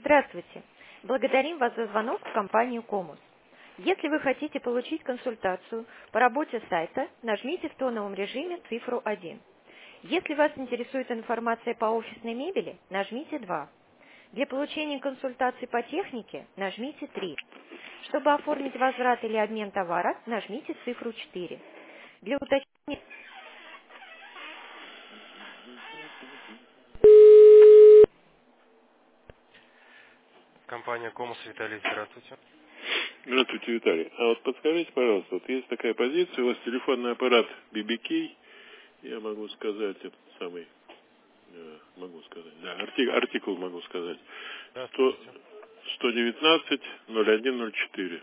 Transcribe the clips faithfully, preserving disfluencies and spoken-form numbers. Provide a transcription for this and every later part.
Здравствуйте. Благодарим вас за звонок в компанию Комус. Если вы хотите получить консультацию по работе сайта, нажмите в тоновом режиме цифру один. Если вас интересует информация по офисной мебели, нажмите два. Для получения консультации по технике, нажмите три. Чтобы оформить возврат или обмен товара, нажмите цифру четыре. Для уточнения... Компания Комус, Виталий, здравствуйте. Здравствуйте, Виталий. А вот подскажите, пожалуйста, вот есть такая позиция, у вас телефонный аппарат би би кей, я могу сказать, этот самый, э, могу сказать, да, арти- артикул могу сказать, Да, сто, скажите. сто девятнадцать ноль один ноль четыре.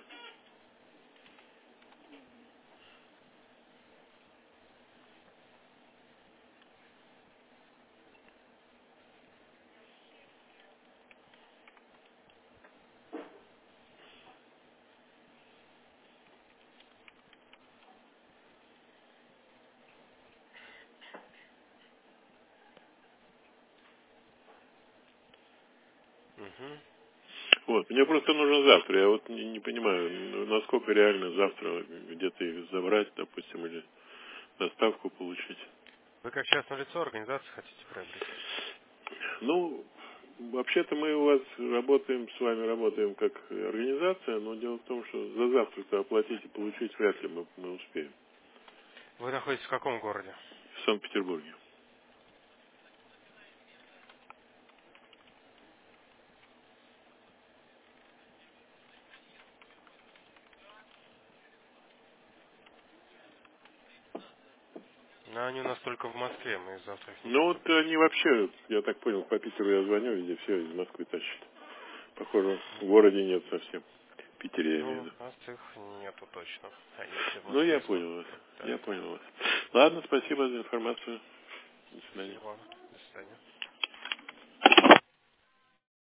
Угу. Вот, мне просто нужно завтра, я вот не, не понимаю, ну, насколько реально завтра где-то их забрать, допустим, или доставку получить. Вы как частное лицо организации хотите приобрести? Ну, вообще-то мы у вас работаем, с вами работаем как организация, но дело в том, что за завтрак оплатить и получить вряд ли мы, мы успеем. Вы находитесь в каком городе? В Санкт-Петербурге. Ну, они у нас только в Москве, мы завтра их не Ну берем. вот они вообще, я так понял, по Питеру я звоню, везде все из Москвы тащат. Похоже, в городе нет совсем. В Питере я имею в Ну, виду. у нас их нету точно. А если в Ну, я Москве понял смогут вас. представить, Я да. понял вас. Ладно, спасибо за информацию. До свидания. Спасибо. До свидания.